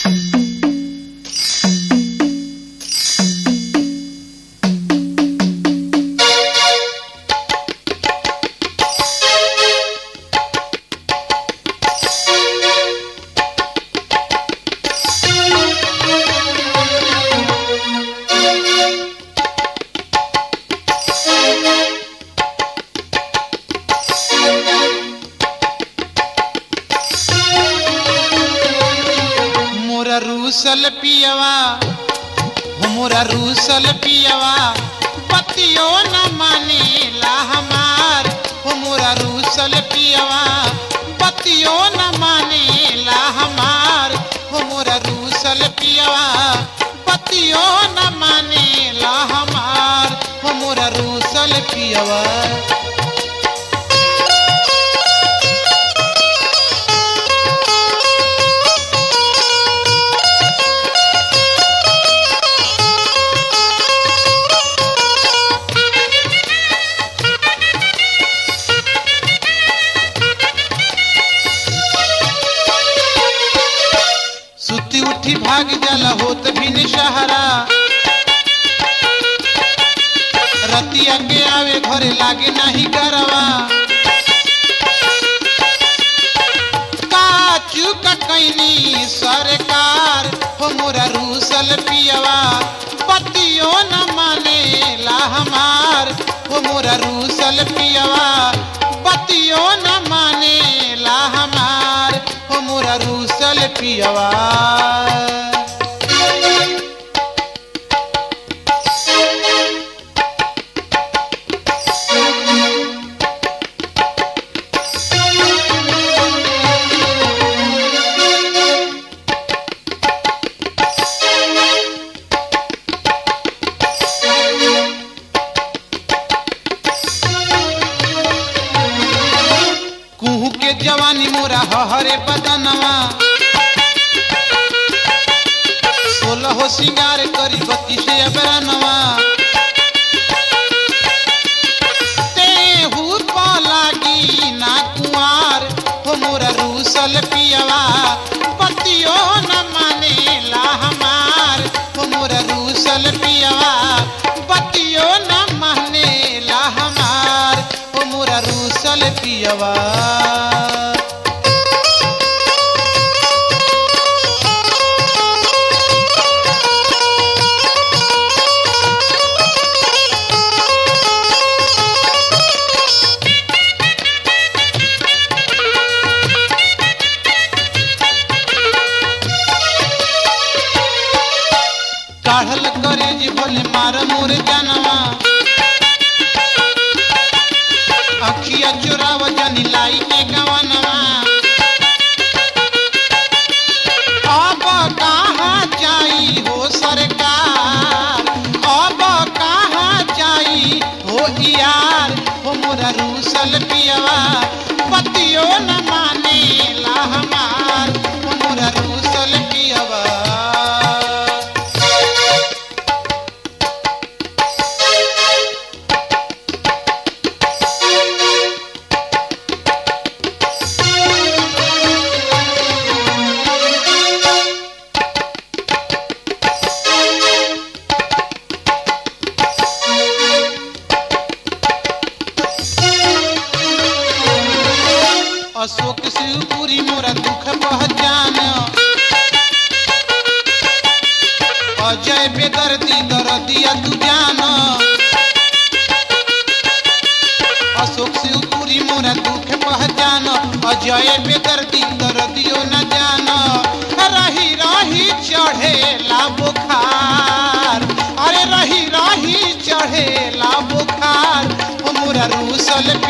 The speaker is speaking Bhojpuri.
रूसल पियवा मोरा रूसल पियवा पतियो न मानेला हमार हो मोरा रूसल पियवा पतियो न मानेला हमार हो मोरा रूसल पियवा पतियो न मानेला हमार हो मोरा रूसल पियवा भाग जाला होत भी निशहरा रतिया के आवे घरे लागे नहीं गरवा काचू ककैनी सरकार हो मोरा रूसल पियवा पतियो न मानेला हमार हो मोरा रूसल पियवा पतियो न मानेला हमार हो मोरा रूसल पियवा जवानी मोरा हरे बदनवा 16 सिंगार करी 32 अबरनवा तेहू लागी ना कुआर हो मोरा रूसल पियवा पतियो न मानेला हमार हो मोरा रूसल पियवा पतियो न मानेला हमार हो मोरा रूसल पियवा काढ़ल करे जी भले मार मोर जानवा अखिया चुराव जानी लाई के गवनवा अब कहाँ जाई हो सरकार अब कहाँ जाई हो यार हो मोरा रूसल पियवा पतियो न मानेला हमार हो मोरा रूसल पियवा अशोक शिवपुरी मोरा दुख पहचान अजय बेदर्दी दर्दिया तू जान अशोक शिवपुरी मोरा दुख पहचान अजय बेदर्दी दर्दियो न जान रही रही चढ़ेला बुखार अरे रही रही चढ़ेला बुखार हो मोरा रूसल